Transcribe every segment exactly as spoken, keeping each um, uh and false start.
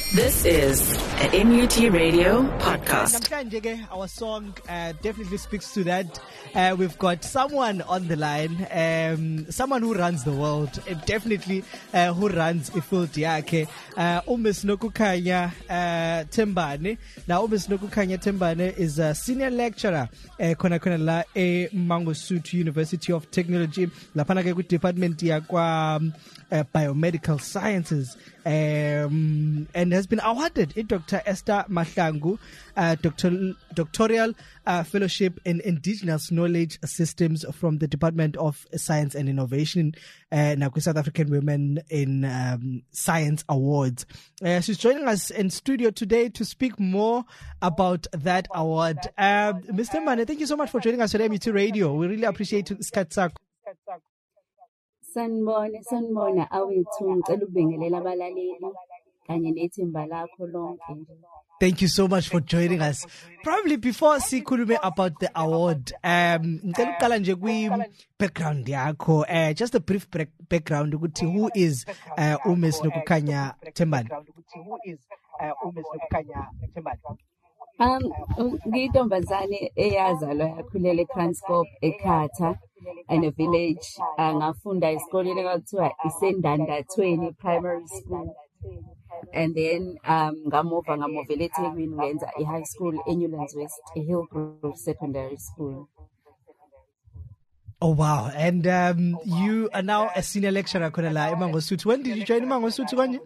This is an M U T Radio podcast. Our song uh, definitely speaks to that. Uh, we've got someone on the line, um, someone who runs the world, and definitely uh, who runs ifield yakhe. Umis Nokukhanya Tembane. Now, Umis Nokukhanya Tembane is a senior lecturer khona khona la e Mangosuthu University of Technology. Lapana ke ku department ya kwa Uh, biomedical sciences, um, and has been awarded a Doctor Esther Mahlangu uh, doctor, doctoral uh, fellowship in indigenous knowledge systems from the Department of Science and Innovation, uh, now South African Women in um, Science Awards. Uh, she's joining us in studio today to speak more about that award. Uh, Mister Mane, thank you so much for joining us on M U T Radio. We really appreciate it. Sanibona sanibona awethu ngicela ukubingelela abalaleli kanye nethimba lakho lonke. Thank you so much for joining us. Probably before sikhulume about the award, um ngicela uqala nje kwi background yakho, uh, just a brief background ukuthi who is uh, Umis Nokukhanya Tembane. Um ngiyintombazane eyazalwa yakhulela eTranscorp eKhatha and a village ngafunda esikoleni kwakuthiwa iSendandathweni Primary School, and then um ngamuva ngamovela eThekwini ngenza i-high school eNewlands West Hillgrove Secondary School. Oh wow, and um you are now a senior lecturer khona la eMangosuthu. When did you join Mangosuthu kanje?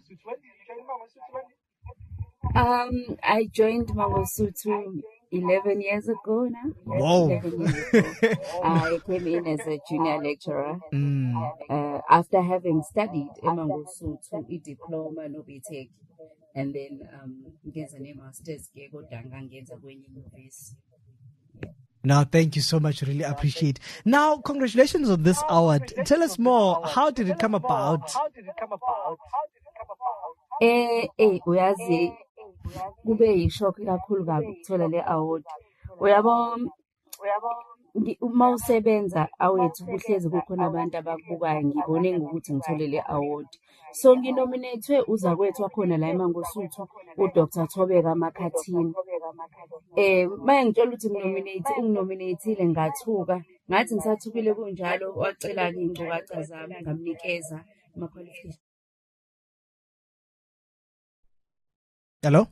Um, I joined Mangosuthu eleven years ago now. Wow. eleven years ago. I came in as a junior lecturer Mm. uh, after having studied in Mangosuthu, a diploma, no B Tech, and then um, get a master's, go down and get a university. Now, thank you so much. Really appreciate. Now, congratulations on this award. Tell us more. How did it come about? Eh, eh, uyazi kube yishock kakhulu kabi ukuthola le award. Uyabo uma usebenza awethu kuhlezi kukhona abantu abakubukayo, ngibone ngokuthi ngithole le award. So nginominatwe uzakwethu wakhona la eMangosuthu uDr Thobeka Makhathini. Eh manje ngitshela ukuthi nginominate unginominatile ngathuka, ngathi ngisathukile kunjalo wacela ke ingcukacha zami ngamnikeza ama qualifications. Hello?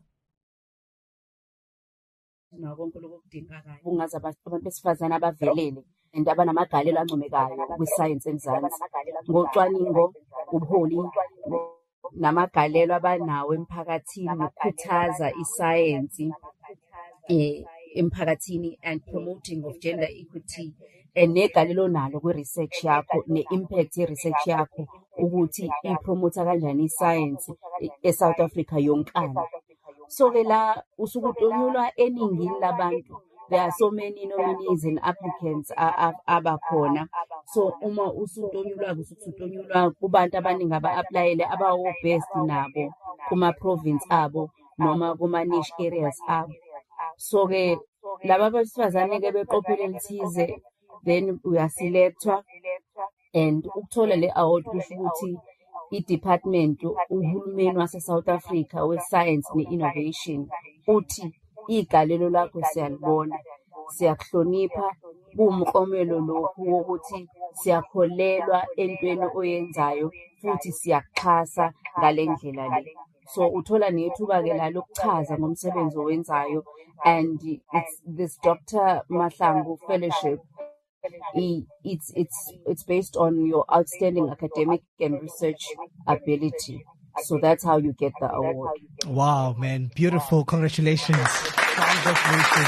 Bungaza abantu besifazana abavelele and abanamagalelo ancomekayo kwi-science eMzansi ngocwaningo, ubuholi namagalelo abanawo emphakathini ukukhuthaza isayensi eh emphakathini and promoting of gender equity, and negalelo nalo kwi-research yakho ne-impact ye-research yakho ukuthi ipromote kanjani isayensi eSouth Africa yonkana. So ke la usukutonyulwa eningini labantu, there are so many nominees and applicants abakhona. So uma usutonyulwa usutonyulwa kubantu abaningi aba-applyele abawo best nabo kuma province abo noma kuma niche areas abo. So ke laba besifazane ke beqophelo elithize, then uyaselectwa and ukuthola le award kusho ukuthi i-department uhulumeni wase-South Africa we-science ne-innovation uthi igalelo lakho siyalibona, siyakuhlonipha, kuwumklomelo lokhu wokuthi siyakholelwa entweni oyenzayo futhi siyakuxhasa ngale ndlela le. So uthola nethuba ke la lokuchaza ngomsebenzi owenzayo, and it's this Doctor Mahlangu fellowship. It's it's it's based on your outstanding academic and research ability. So that's how you get the award. Wow, man, beautiful! Congratulations! Congratulations!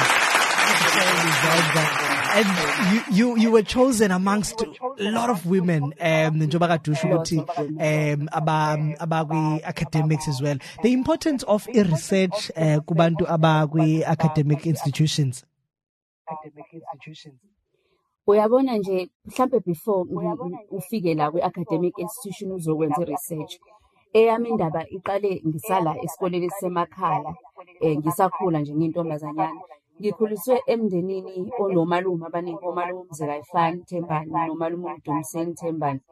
And you, you you were chosen amongst a lot of women, um, um, about about academics as well. The importance of a research, uh, kubantu abagwi academic institutions. Academic institutions. Uyabona nje mhlambe before ufike la kwi-academic institution uzokwenza research, eyami indaba iqale ngisala esikoleni semakhaya, eh ngisakhula nje ngintombazanyana. Ngikhuliswe emndenini onomalume abaningi, omalume uMzekayifani Thembane nomalume uMdumiseni Thembane.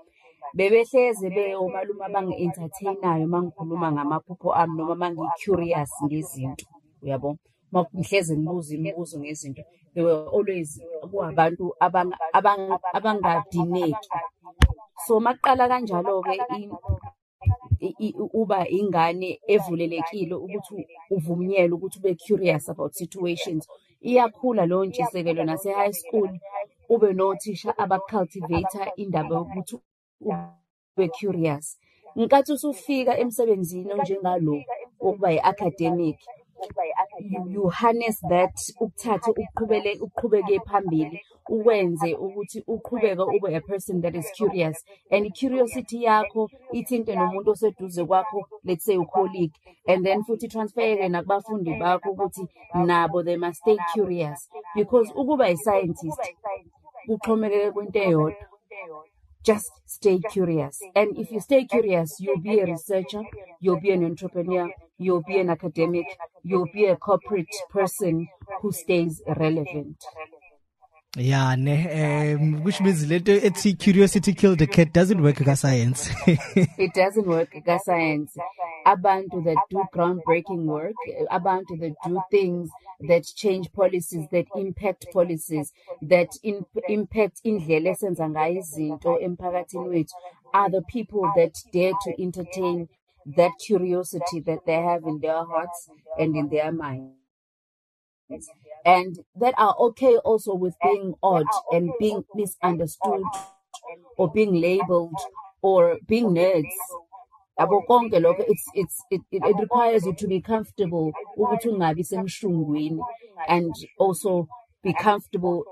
bebehleze be omalume abangi-entertainayo mangikhuluma ngamaphupho ami noma mangi-curious ngezinto, uyabo? Mangihleze ngibuza imibuzo ngezinto. They were always kuwabantu abangadineki. So maqala kanjalo-ke uba ingane evulelekile ukuthi uvunyelwe ukuthi ube curious about situations. Iyakhula leyo ntshisekelo nase high school ube nothisha abacultivator indaba yokuthi ube curious. Nkathi usufika emsebenzini onjengalo okuba yi-academic, you, you harness that ukuthathe uqhubele uqhubeke phambili uwenze ukuthi uqhubeke ube a person that is curious, and curiosity yakho ithinte nomuntu oseduze kwakho, let's say a colleague, and then futhi transfer nakubafundi bakho ukuthi nabo they must stay curious, because ukuba a scientist uxhomekeke kwinto eyodwa. Just stay curious. And if you stay curious, you'll be a researcher, you'll be an entrepreneur, you'll be an academic, you'll be a corporate person who stays relevant. Yeah, ne, um, which means later it's curiosity killed the cat doesn't work as science. It doesn't work as science. Abantu that do groundbreaking work, abantu that do things that change policies, that impact policies, that in, impact indlela esenza ngayo izinto emphakathini wethu, are the people that dare to entertain that curiosity that they have in their hearts and in their minds. And that are okay also with being odd and being misunderstood or being labeled or being nerds. It's, it's, it, it requires you to be comfortable and also be comfortable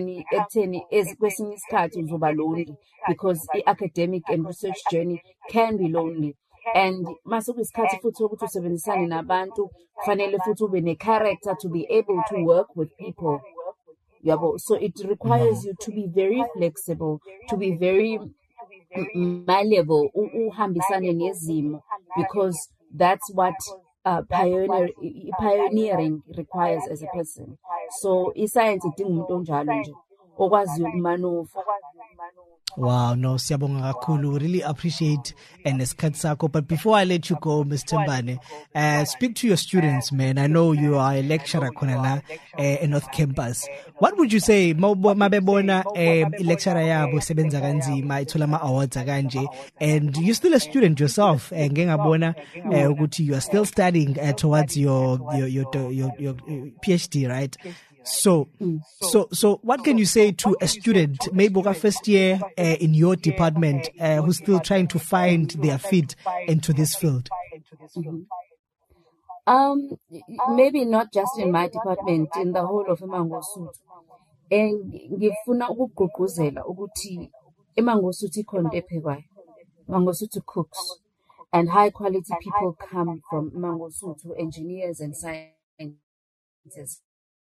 because the academic and research journey can be lonely. And masuku isikhathi futhi ukuthi usebenzisane nabantu fanele futhi ube ne character to be able to work with people. Yabo, so it requires you to be very flexible, to be very malleable, uhambisane ngezimo, because that's what uh, pioneer, pioneering requires as a person. So iscience idinga umuntu onjalo nje okwazi ukumaneuver. Wow, no, siyabonga kakhulu. Really appreciate and nesikhathi sakho. But before I let you go, Mister Mbane, uh, speak to your students, man. I know you are a lecturer khona la uh, in North Campus. What would you say mabebona uh, lecturer yabo sebenza kanzima ithola ama awards kanje, and you're still a student yourself, and ngengabona ukuthi you are still studying uh, towards your your, your your your your PhD, right? So, so, so, what can you say to a student, maybe first year uh, in your department, uh, who's still trying to find their feet into this field? Mm-hmm. Um, maybe not just in my department, in the whole of eMangosuthu. And ngifuna ukugqugquzela ukuthi eMangosuthu ikhona into ephekwayo. eMangosuthu cooks, and high quality people come from eMangosuthu, engineers and scientists.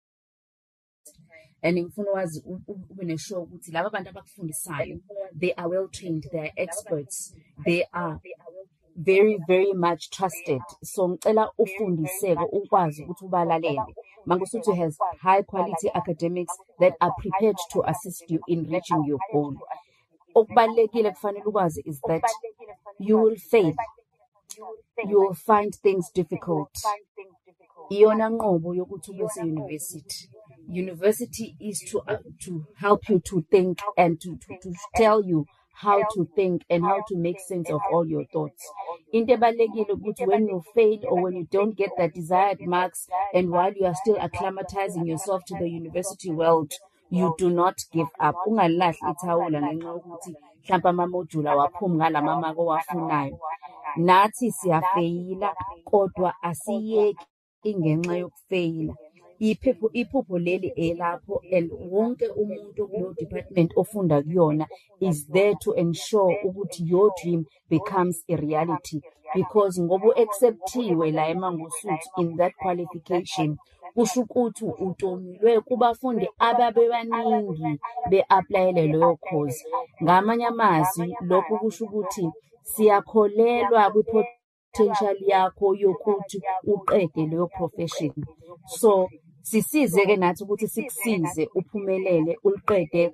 And ngifuna wazi ube neshow ukuthi laba bantu abakufundisayo, they are well trained, they are experts, they are very very much trusted. So ngicela ufundiseke ukwazi ukuthi ubalalele. Mangosuthu has high quality academics that are prepared to assist you in reaching your goal. Okubalekile kufanele ukwazi is that you will fail, you will find things difficult. Iyona nqobo yokuthi ube se university. University is to uh, to help you to think and to, to, to tell you how to think and how to make sense of all your thoughts. Into ebalekile ukuthi when you fail or when you don't get that desired marks, and while you are still acclimatizing yourself to the university world, you do not give up. Ungalahli ithawula ngenxa ukuthi mhlawumbe ama-module awaphumi ngalama mark owafunayo. Nathi siyafeyila kodwa asiyeki ingenxa yokufeyila. Iphupho iphupho leli elapho, and wonke umuntu kulo department ofunda kuyona is there to ensure ukuthi your dream becomes a reality, because ngoba acceptiwe la eMangosuthu in that qualification kusho ukuthi utomilwe kubafundi ababebaningi be-applyele leyo course. Ngamanye amazwi lokhu kusho ukuthi siyakholelwa kwi-potential yakho yokuthi uqede leyo profession. So sisize ke nathi ukuthi sikusize uphumelele uliqede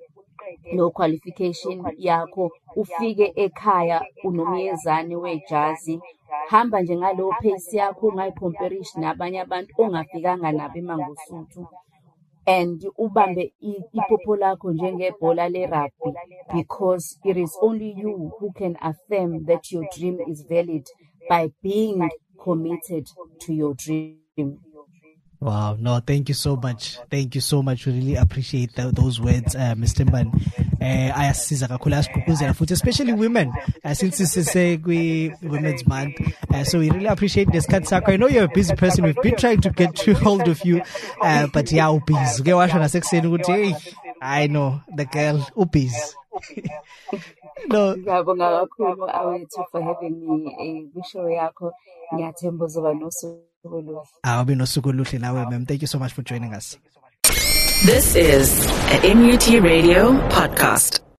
no qualification yakho, ufike ekhaya unomyezane wejazi, hamba nje ngalo pace yakho ungayicomparish nabanye abantu ongafikanga nabo eMangosuthu, and ubambe iphupho lakho njengebhola le-rugby, because it is only you who can affirm that your dream is valid by being committed to your dream. Wow, no, thank you so much. Thank you so much. We really appreciate th- those words, uh, Mister Mbane. Uh, ayasiza kakhulu asigqugquzela futhi, especially women, uh, since this is a Women's Month. Uh, so we really appreciate this. I know you're a busy person. We've been trying to get to hold of you, uh, but yeah, ubis. Okay, washo nasekuseni ukuthi, hey, I know the girl ubis. No. Ngiyabonga kakhulu awethu for having me eh, kwishow yakho. Ngiyathemba uzoba nosuku oluhle. I'll be nosuku oluhle nawe, ma'am. Thank you so much for joining us. This is a M U T Radio podcast.